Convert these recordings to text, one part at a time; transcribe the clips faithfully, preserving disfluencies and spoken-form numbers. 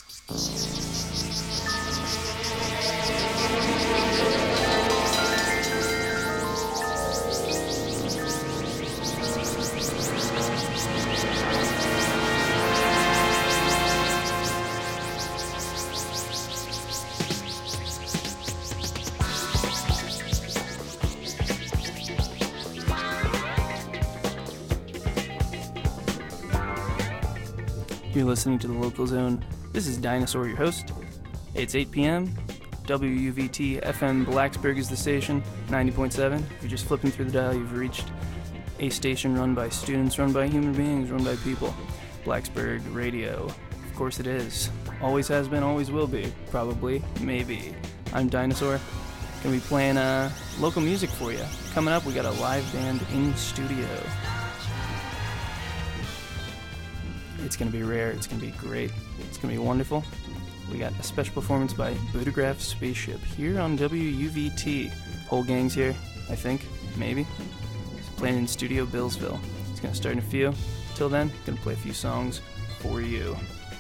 You're listening to the Local Zone. This is Dinosaur, your host. It's eight p.m. W U V T F M Blacksburg is the station, ninety point seven. If you're just flipping through the dial, you've reached a station run by students, run by human beings, run by people. Blacksburg Radio. Of course it is. Always has been, always will be. Probably. Maybe. I'm Dinosaur. Gonna be playing uh, local music for you. Coming up, we got a live band in studio. It's going to be rare, it's going to be great, it's going to be wonderful. We got a special performance by Budograph Spaceship here on W U V T. Whole gang's here, I think, maybe. It's playing in Studio Billsville. It's going to start in a few. Till then, going to play a few songs for you.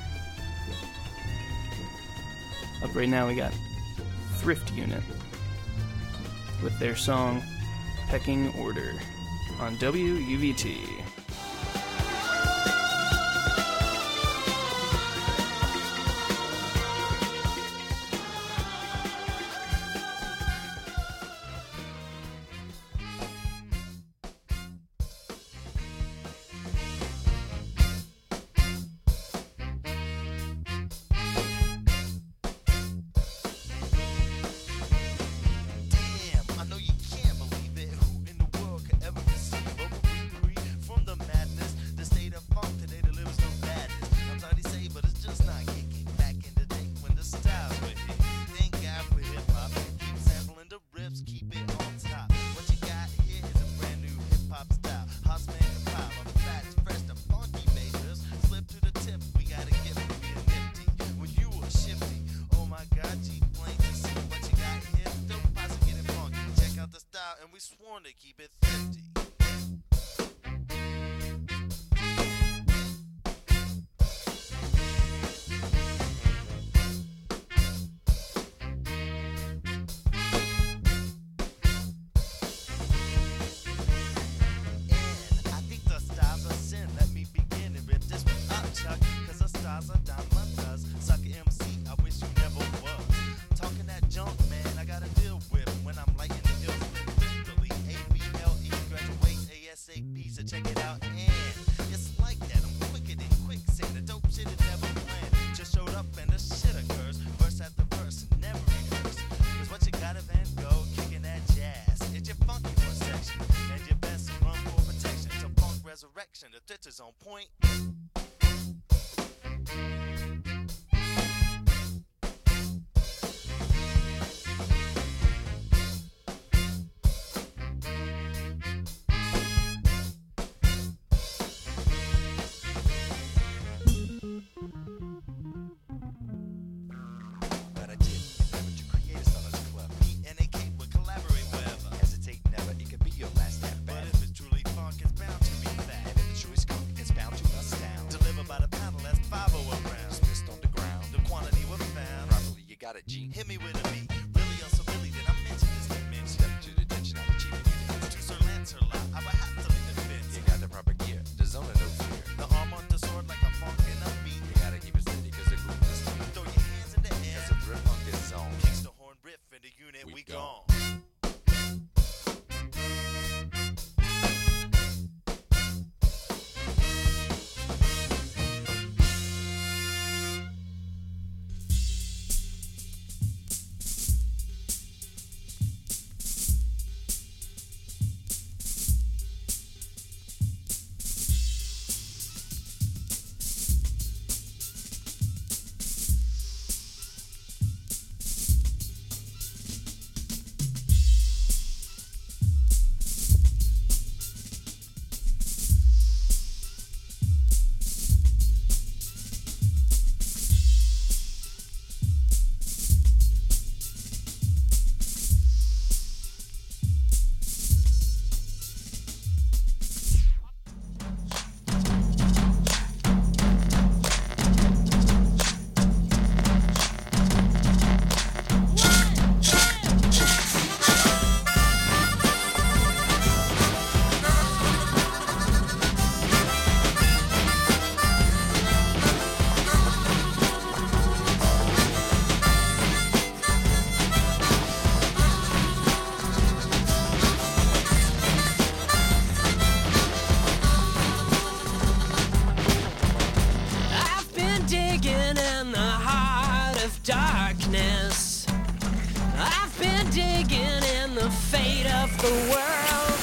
Up right now we got Thrift Unit with their song Pecking Order on W U V T. To keep it fifty. The ditch is on point. It's bound to us down. the world.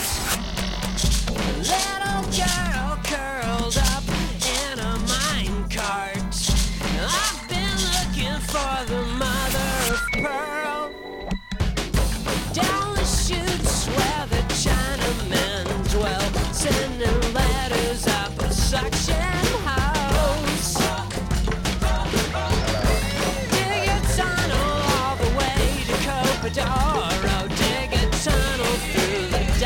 Little girl curled up in a minecart. I've been looking for the mother of pearl. Down the chutes where the Chinamen dwell, sending letters up a suction hose. Dig a tunnel all the way to Copadoro. Dig a tunnel through the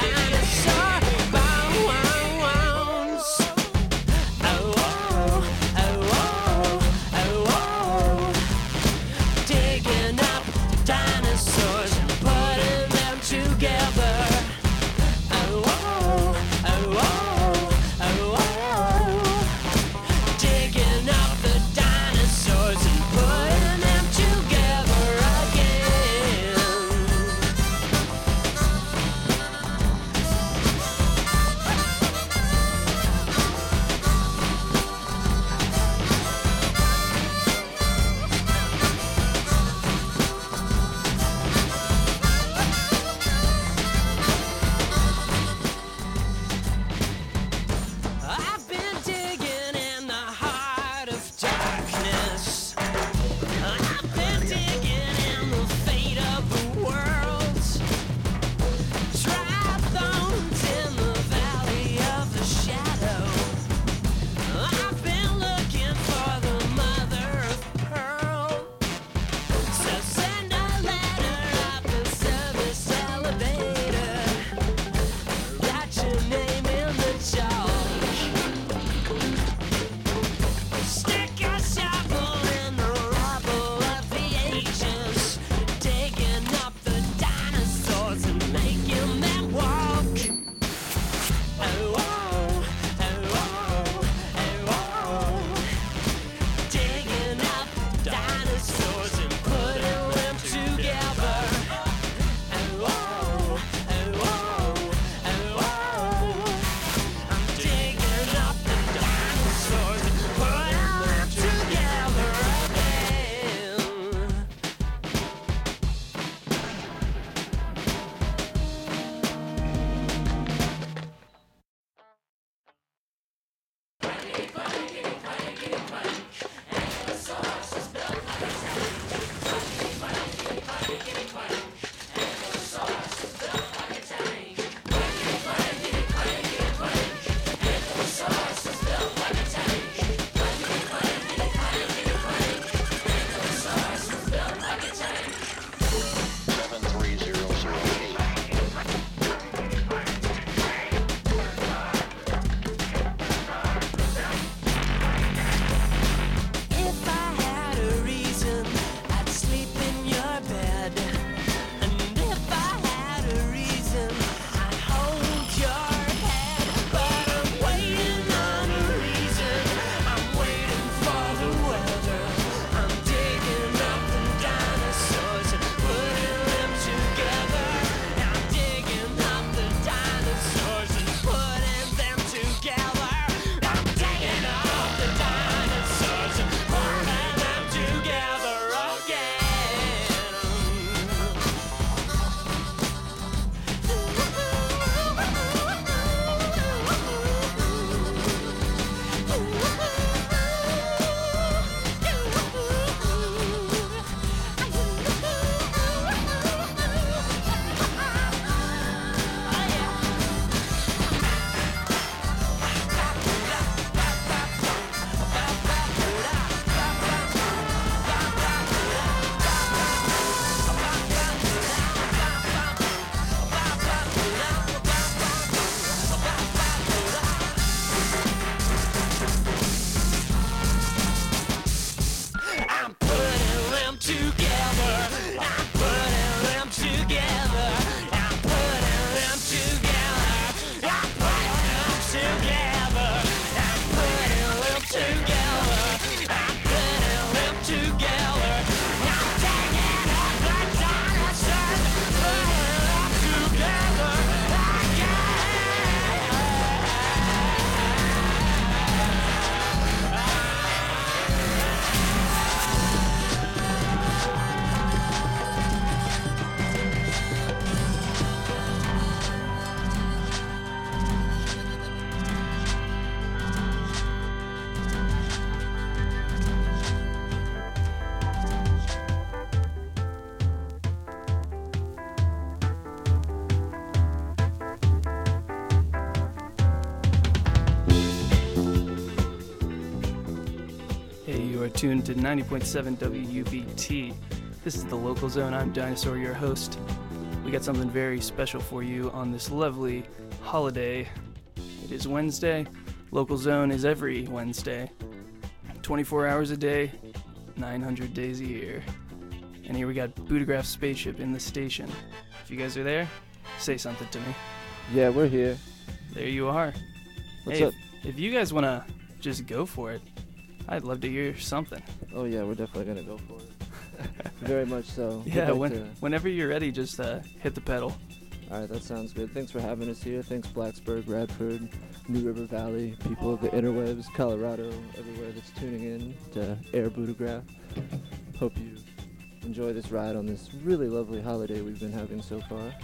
tuned to ninety point seven W U V T. This is the Local Zone. I'm Dinosaur, your host. We got something very special for you on this lovely holiday. It is Wednesday. Local Zone is every Wednesday. twenty-four hours a day, nine hundred days a year. And here we got Budagraph's spaceship in the station. If you guys are there, say something to me. Yeah, we're here. There you are. What's hey, up? If, if you guys want to just go for it, I'd love to hear something. Oh yeah, we're definitely gonna go for it. Very much so. We'd Yeah, like when, to- whenever you're ready, just uh, hit the pedal. All right, that sounds good. Thanks for having us here. Thanks Blacksburg, Radford, New River Valley, people of the interwebs, Colorado, everywhere that's tuning in to Air Budagraph. Hope you enjoy this ride on this really lovely holiday we've been having so far.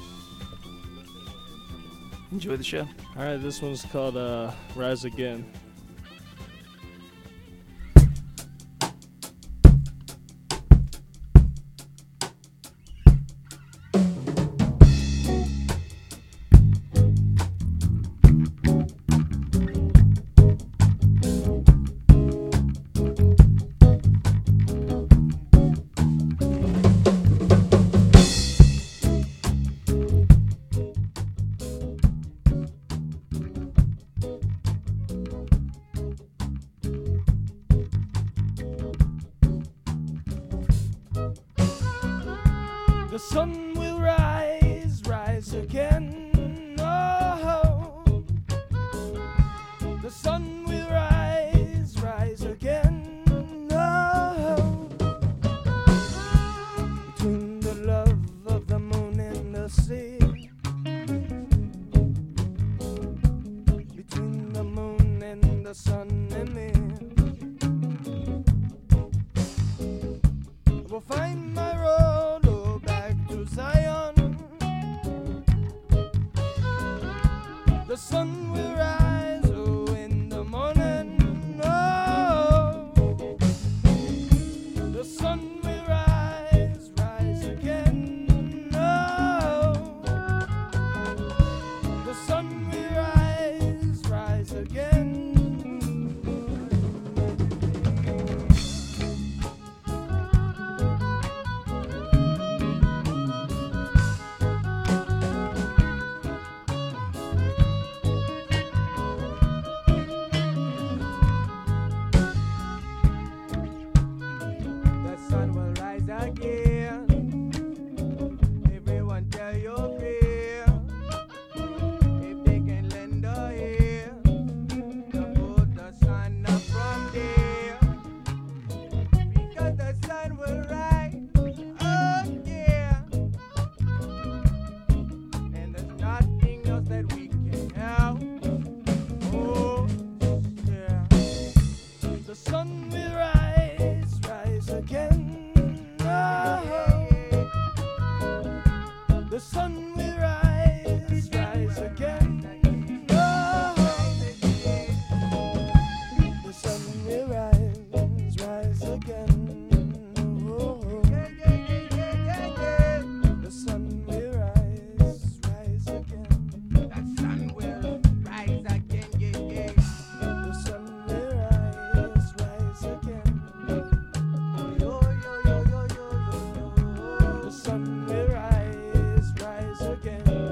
Enjoy the show. All right, this one's called uh, Rise Again. The sun will rise, rise again. Oh, the sun will rise, rise again. Oh, between the love of the moon and the sea, between the moon and the sun and me, I will find my road. Zion, the sun will rise, oh, in the morning, oh, the sun will rise, rise again, oh, the sun will rise, rise again. Again.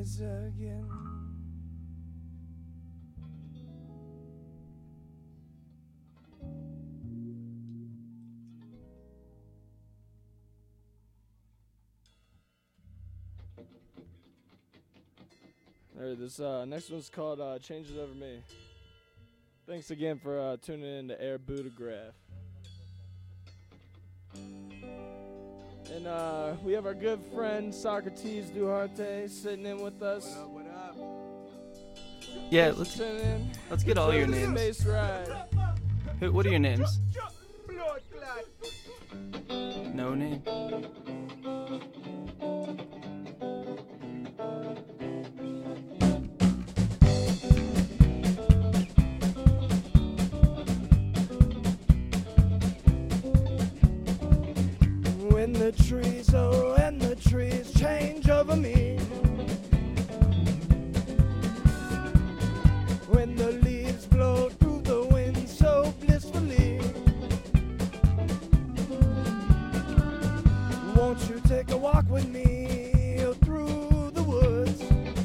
rise again. Alright, this uh, next one's called uh, Changes Over Me. Thanks again for uh, tuning in to Air Budograph. And uh, we have our good friend Socrates Duarte sitting in with us. What up, what up? Yeah, let's Tune in. let's get all your This is names. Bass Ride. Who, what are your names? Blood clot. No name. When the trees, oh, and the trees change over me. When the leaves blow through the wind so blissfully. Won't you take a walk with me through the woods?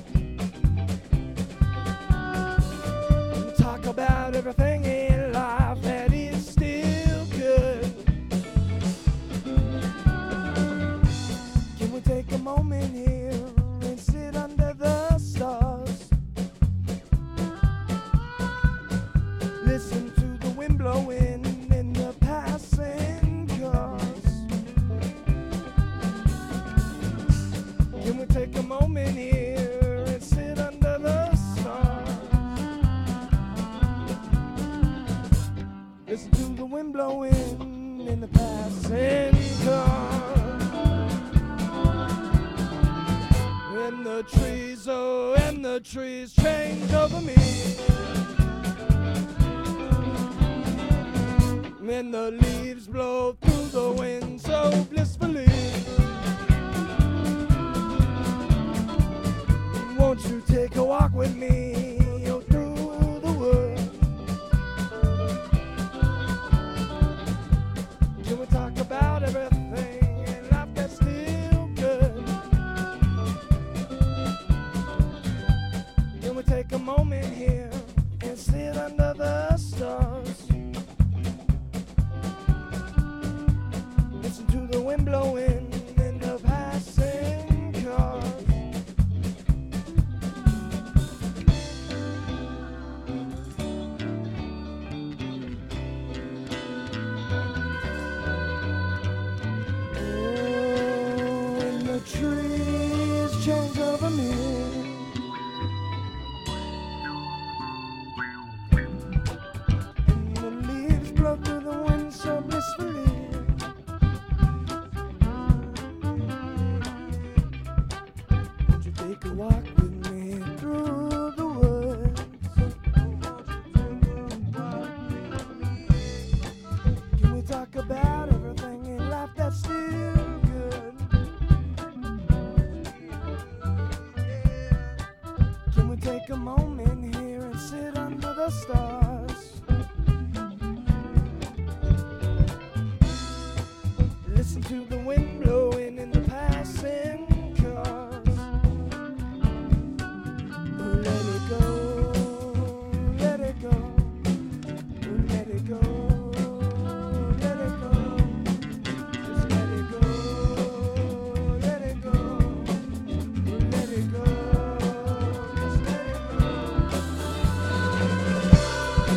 And talk about everything in life that is still good. Can we take a moment here and sit under the stars? Listen to the wind blowing in the passing cars. Can we take a moment here and sit under the stars? Listen to the wind blowing in the passing cars. And the trees, oh, and the trees change over me. And the leaves blow through the wind so blissfully. Won't you take a walk with me oh, through the woods? Can we talk about everything in life that's still good? Can we take a moment here and sit under the stars? Listen to the wind blowing in the passing cars. Oh, and the trees change over me. And the leaves blow through the wind so blissfully. Won't you take a walk with me through the woods? Can we talk about everything in life that's still good? Can we take a moment here and sit under the stars? Listen to the wind blowing in the passing cars. Oh, let it go, let it go, oh, let it go, let it go, just let it go, let it go, oh, let it go, just let it go.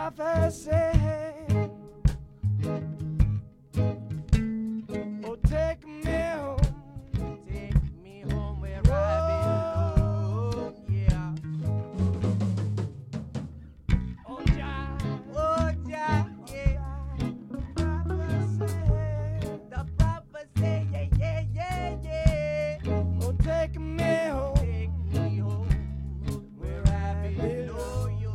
prophecy. Oh, take me home. Take me home where I belong. Yeah. Oh, Jah. Oh, Jah. Yeah. Prophecy. The prophecy. Yeah, yeah, yeah, yeah. Oh, take me home. Take me home where I belong. Yo.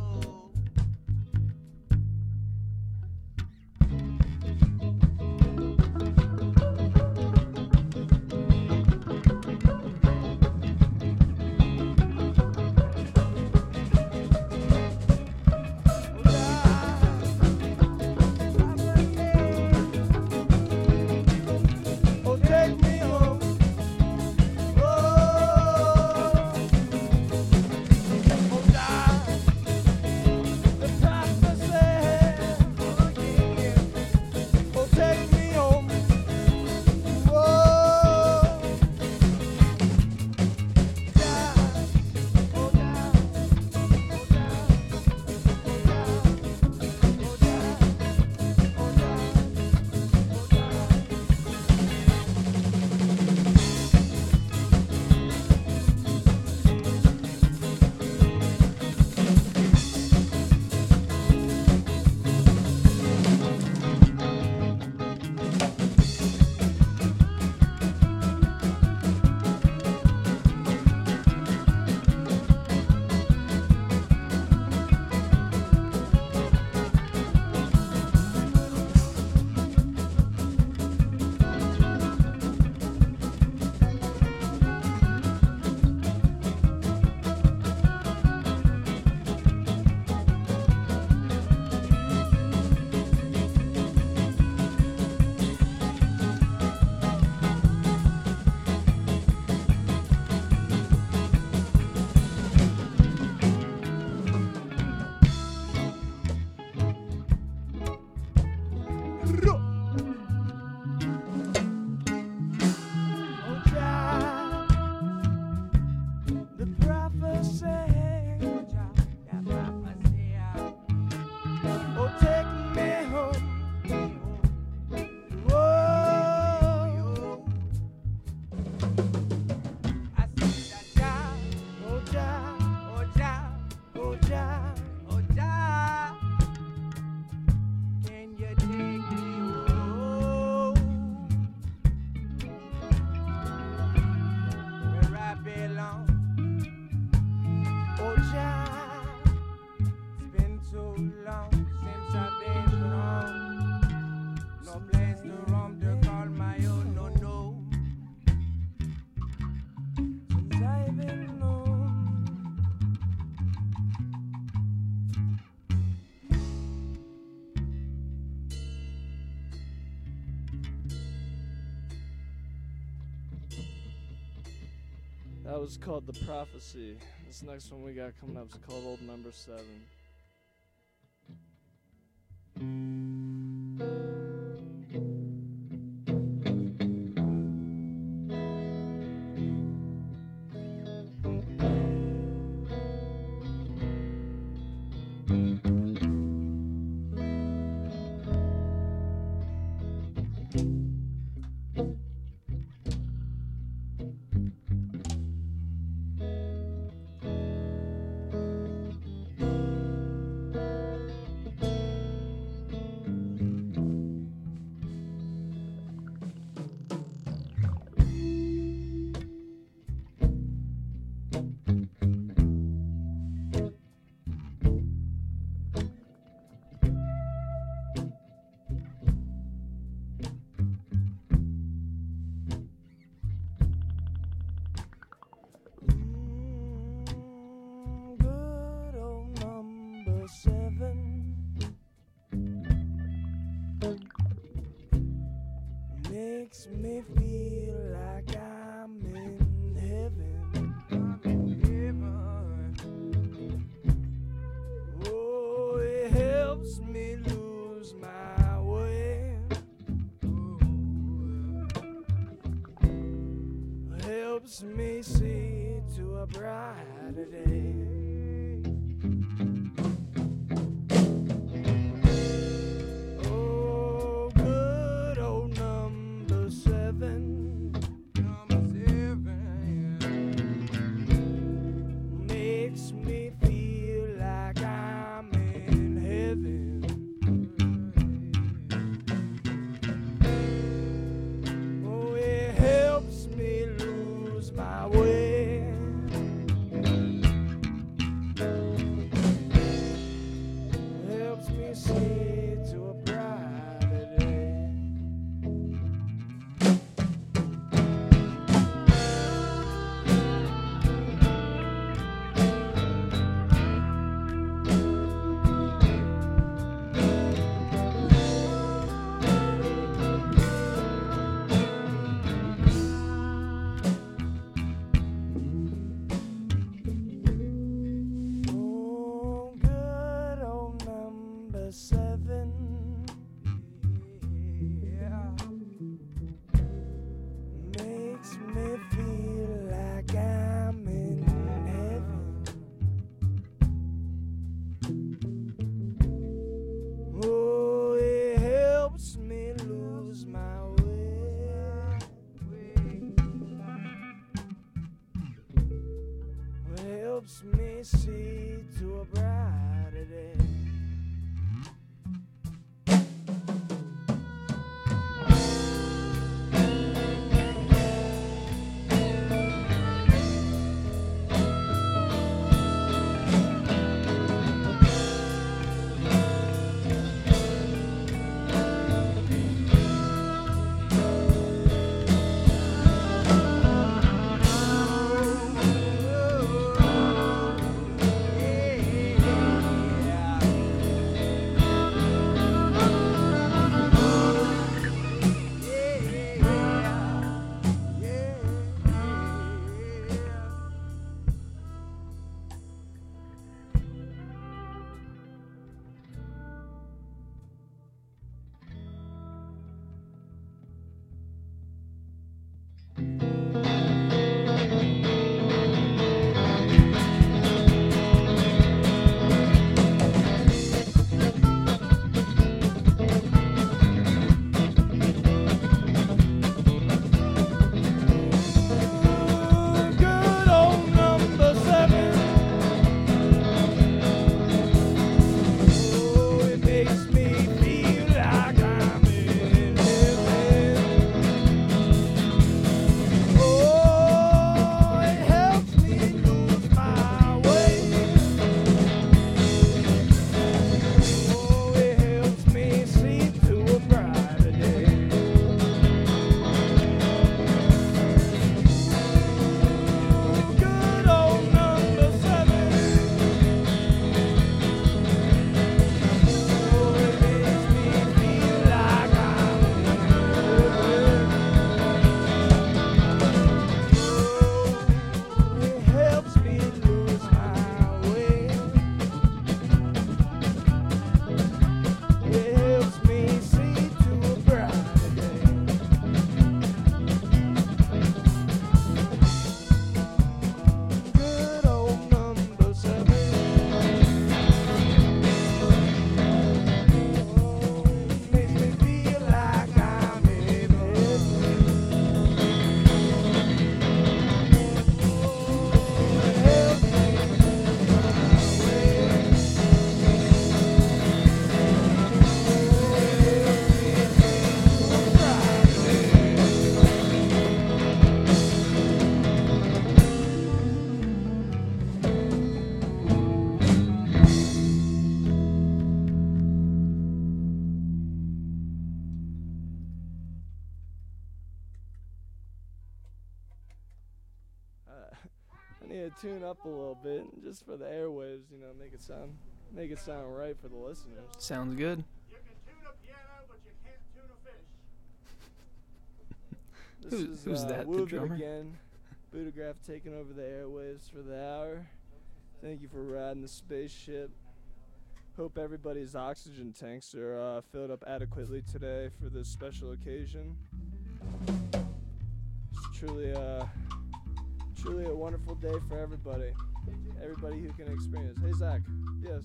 Oh, take me home. Oh, oh, God. The prophecy. Oh, yeah. Oh, take me home. Oh, God. Oh, God. Oh, God. Oh, God. Oh, God. Oh, God. Oh, Jah, the prophecy. Oh, Jah, the prophecy. Oh, take me home. Whoa. I see that Jah. Oh, Jah, oh, Jah, oh, Jah, oh, Jah. Can you take me home where I belong? Oh, Jah, it's been so long since I've been home. No place to roam to call my own, no, no. Since I've been home. That was called The Prophecy. This next one we got coming up is called Old Number Seven. Mm, good old number seven makes me feel like I'm in heaven. I'm in heaven. Oh, it helps me lose my way. Oh, helps me see to a brighter day. helps me see to a brighter day. Good old number seven. Oh, it makes me feel like I'm in heaven. Oh, it helps me lose my way. Oh, it helps me see to a brighter day. Good old number seven. Oh, it makes me feel like I'm in heaven. Oh, it helps me lose my way. It helps me see to a brighter day. Good old number seven. Oh, it makes me feel like I'm in heaven. Oh, it helps me lose my way. Uh, I need to tune up a little bit just for the airwaves, you know, make it sound make it sound right for the listeners. Sounds good. This Who- is who's uh, that, the Woo Bit drummer? again. Budagraph taking over the airwaves for the hour. Thank you for riding the spaceship. Hope everybody's oxygen tanks are uh, filled up adequately today for this special occasion. It's truly a truly a wonderful day for everybody. Everybody who can experience. Hey Zach. Yes.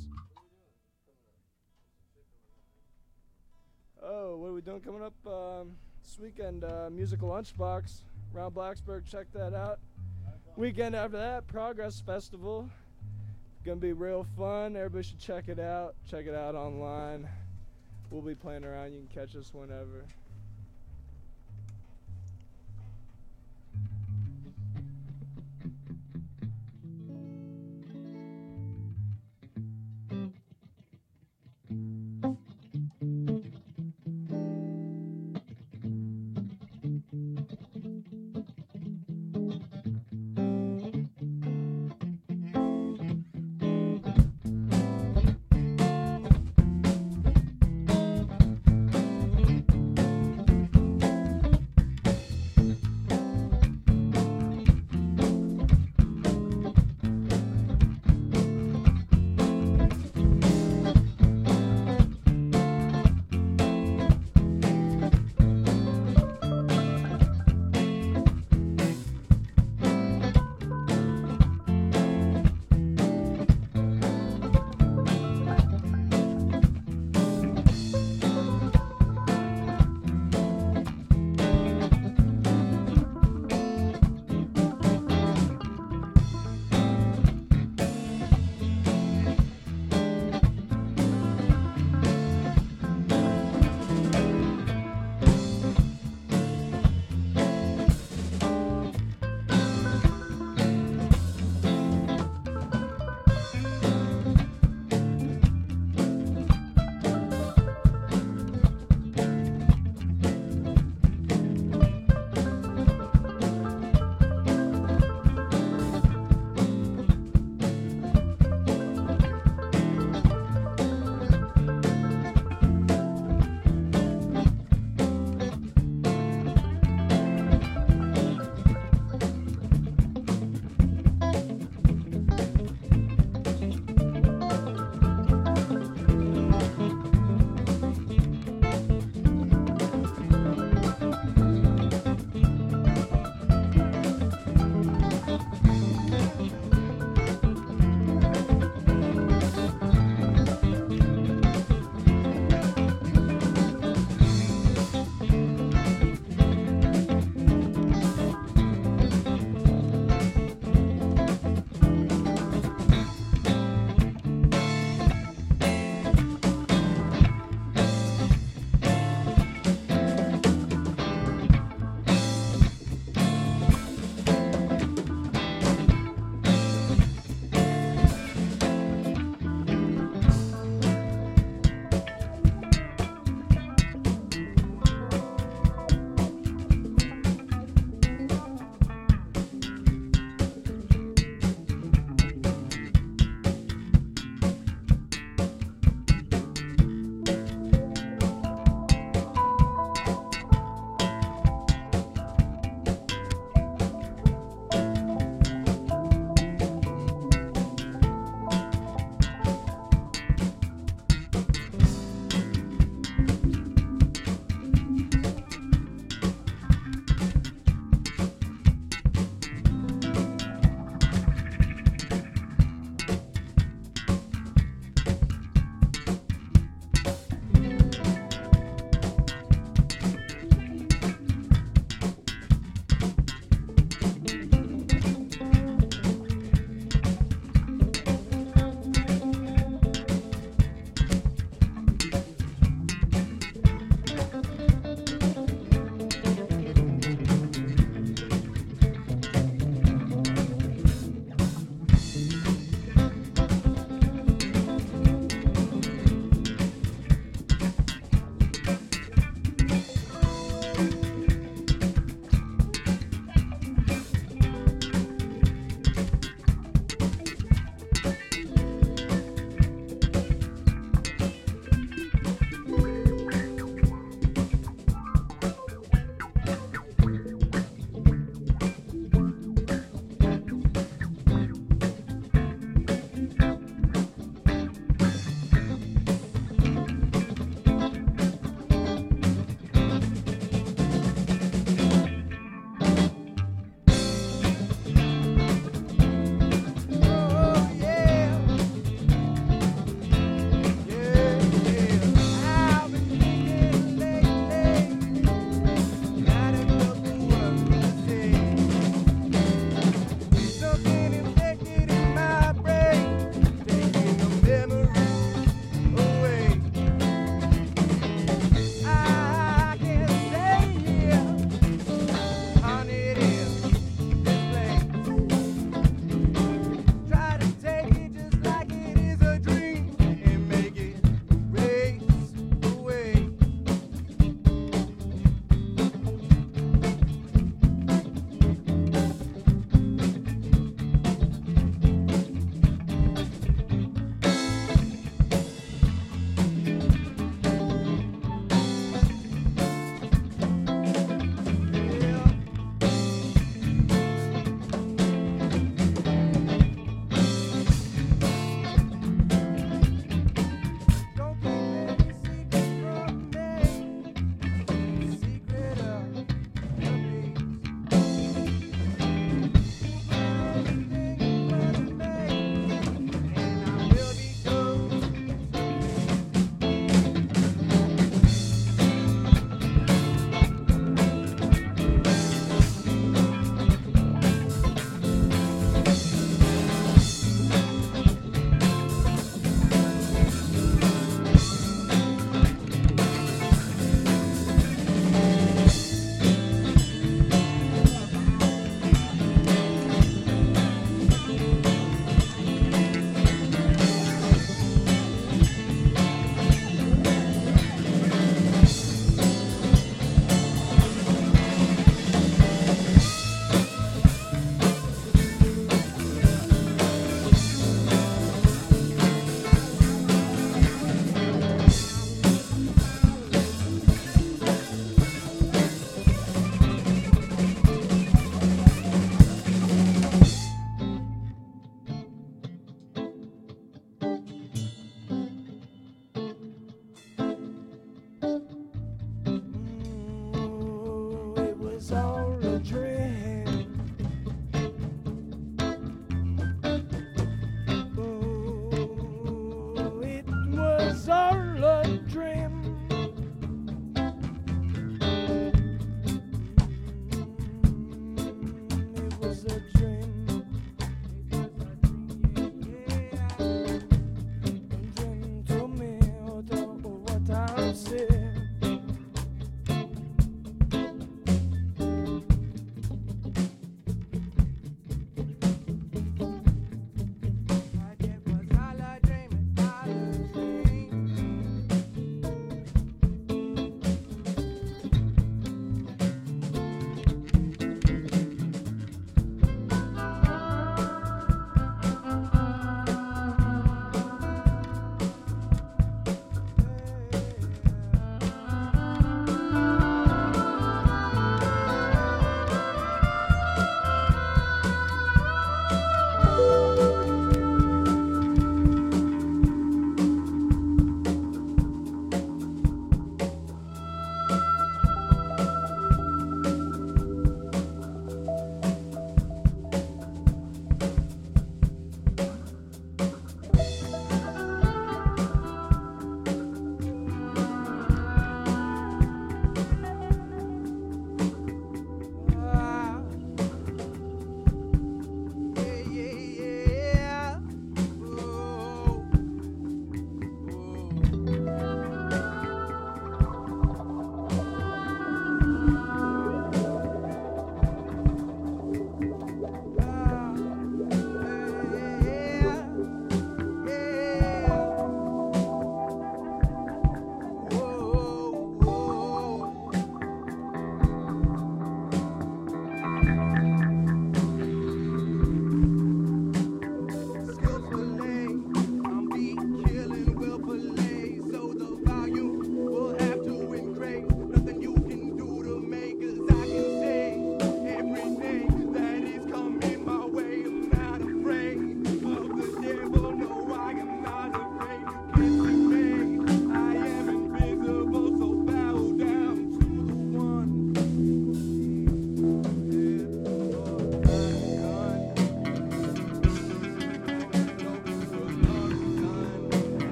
Oh, what are we doing coming up um, this weekend? Uh, musical lunchbox around Blacksburg. Check that out. Weekend after that, Progress Festival. Gonna be real fun. Everybody should check it out. Check it out online. We'll be playing around. You can catch us whenever.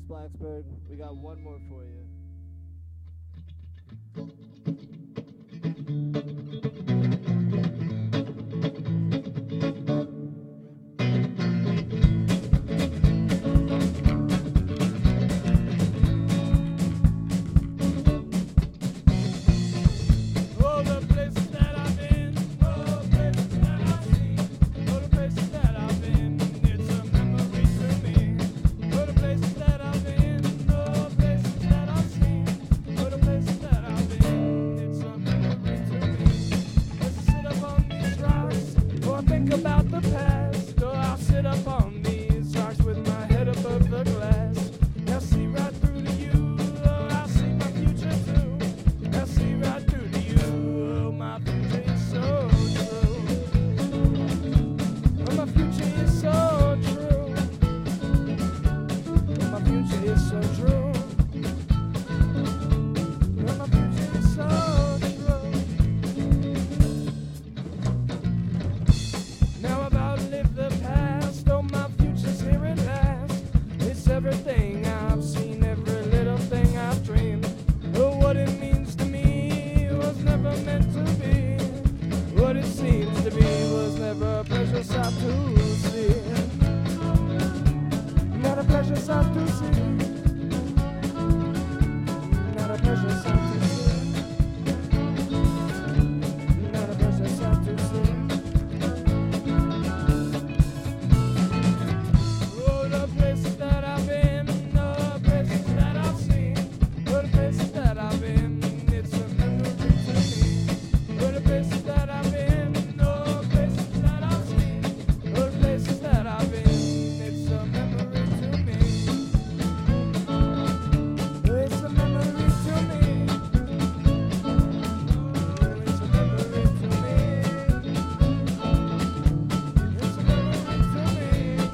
Blacksburg. We got one more for you. Oh, the places that I've been, oh, the places that I've seen, oh, the places that I've been, it's a memory to me. Oh, the places that I've been, oh, the places that I've seen, oh, the places that I've been, it's a memory to me. As I sit up on these rocks, oh, I think about the past, oh, I'll sit up on these rocks with my head above the glass. I'll see right through to you, oh, I'll see my future too. I see right through to you. Oh, my future is so true. Oh, my future is so true. Oh, my future is so true. Oh, my future is so true. Now I've outlived the past. Oh, my future's here at last. It's everything I've seen, every little thing I've dreamed. Oh, what it means to me was never meant to be. What it seems to be was never a pleasure sight to see. Not a pleasure sight to see. Not a pleasure sight to see. Not a pleasure sight to see. Oh, the places that I've been, oh, the places that I've seen, oh, the places that I've been, it's a memory to me. Oh, the places that I've been, oh, the places that I've seen, oh, the places that I've been, it's a memory to me. Oh, it's a memory to me. Oh, it's a memory to me. It's a memory to me.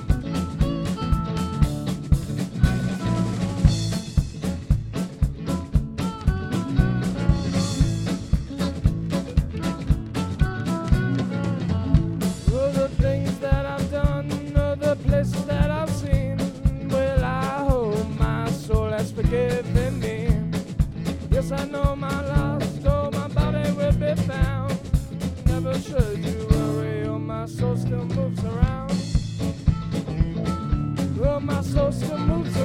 Oh, the things that I've done, oh, the places that I've seen. Well, I hope my soul has forgiven me. Yes, I know my lost, oh, my body will be found. Never should you worry, oh, my soul still moves around. Oh, my soul still moves around.